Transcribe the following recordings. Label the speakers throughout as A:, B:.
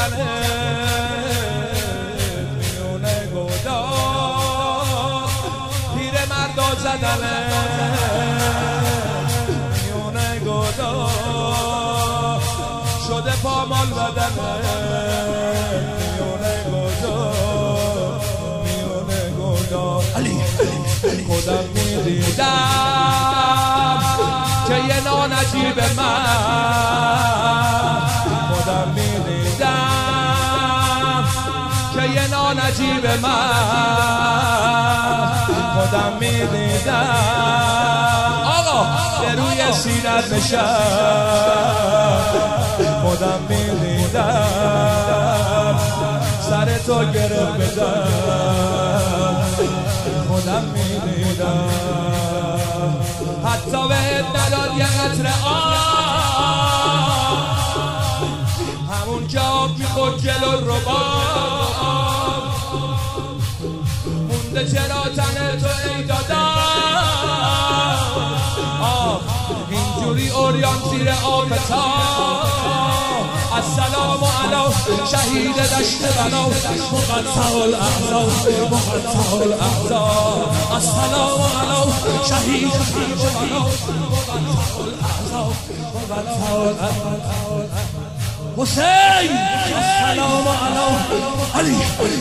A: تنه میونه گودا پیر مردا زدنه میونه گودا شده پامال بدنه میونه گودا خودم میدیدم که یه نانجیب من خودم میدیدم که یه نانجیب من خودم میدیدم آقا به روی سینت نشست خودم میدیدم سر تو گرفت بدم خودم میدیدم حتی بهت نداد یه قطره آب همون که آب میخورد جلو رو باب مونده چرا تنه تو ای دادم آب اینجوری اوریان زیر آفتاب السلام علی شهید دشت بنا مقطع الاعضا مقطع الاعضا السلام علی شهید بنا مقطع الاعضا مقطع الاعضا حسین السلام علی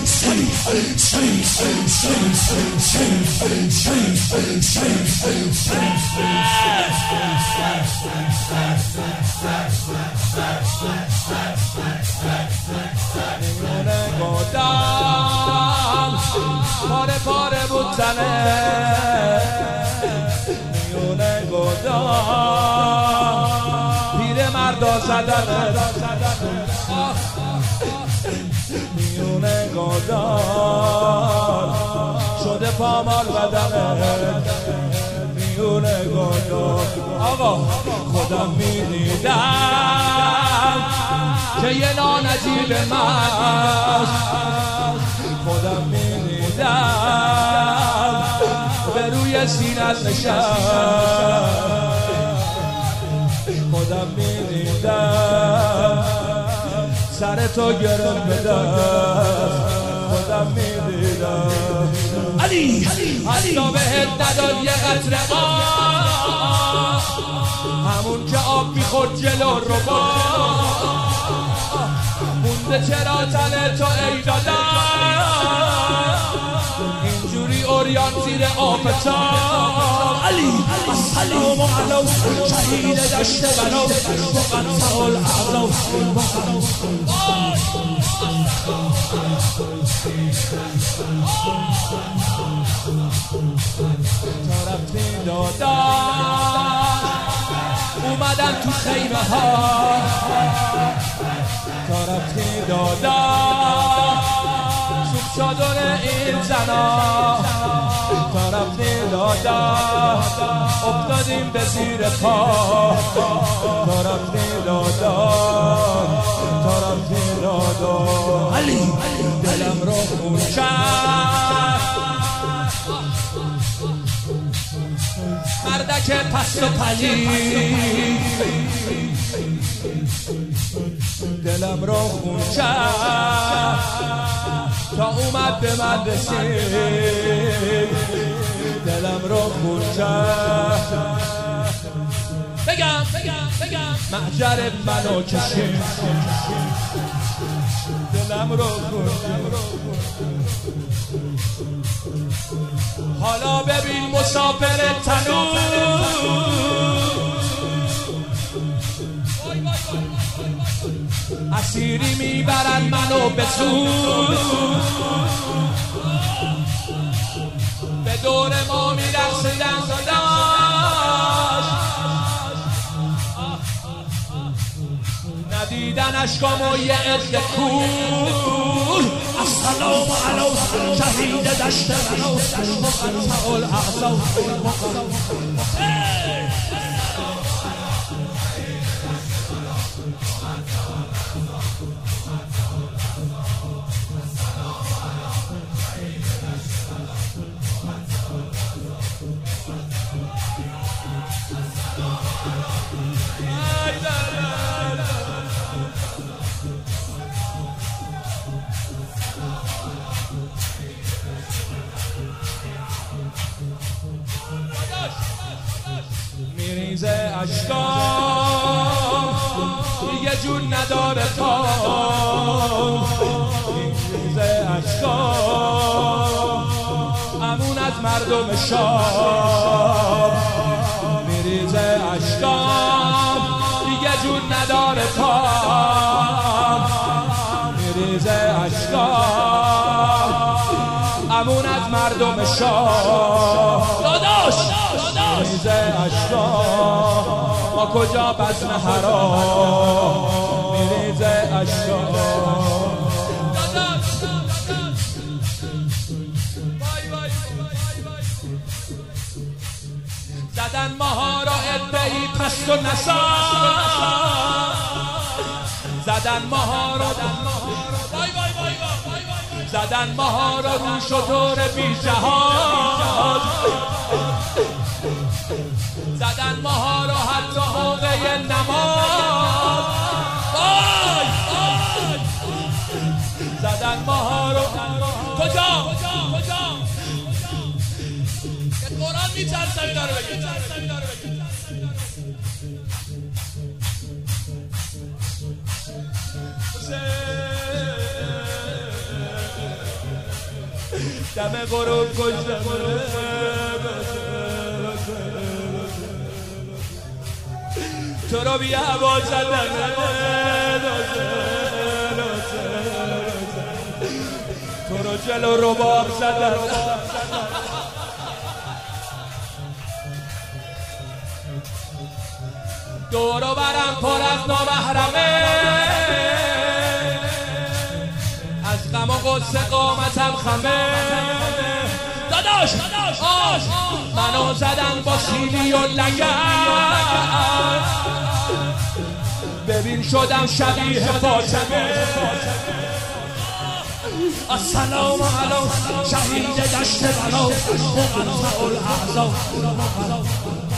A: میونه گودم پاره پاره بود تنه میونه گودم پیر مردا زدنه میونه گودم شده پامال بدنه میونه گودم آقا خودم میدیدم که یه نانجیب من خودم میدیدم به روی سینت نشست خودم میدیدم سر تو گرم بدم خودم میدیدم علی حتی بهت نداد یه قطره آب همون که آب میخورد جلو رو با مونده چرا تنه تو ای دادم اینجوری اوریان زیر آفتاب علی السلام علی شهید دشت بنا مقطع الاعضا طرفی دادم اومدم تو خیمه ها طرفی دادم سوب شدن این زنا طرفی دادم افتادیم به زیر پا طرفی دادم علی دلم رو خون کرد مردک پست و پلید دلم رو خون کرد تا اومد به من رسید دلم رو خون کرد بگم محجر منو کشید دلم رو خون کرد حالا ببین مسافر تنور اسیری میبرن منو به زور به دور ما میرقصیدن داداش ندیدن اشکامو یه عده کور السلام علی شهید دشت بنا مقطع الاعضا میریزه اشکام دیگه جون نداره تا میریزه اشکام امون از مردم شام میریزه اشکام دیگه جون نداره تا میریزه اشکام امون از مردم شاه داداش میریزه اشکام ما کجا بزم حرام میریزه اشکام زدن ماها را ادعی پست و نسان زدن ماها را زدن ماها را رو شطور بی جهاد زدن ماها را حتی موقع نماز زدن ماها را کجا قرآن میترسم اینا رو بگید دم غروب کشتم تو رو بی هوا زدم تو رو جلو رباب زدم دورو برم پر از نامحرمه از غم و غصه قامتم خمه داداش منو زدن با سیلی و لگد ببین شدم شبیه فاطمه السلام علیکم شهید دشت بلا مقطع الاعضا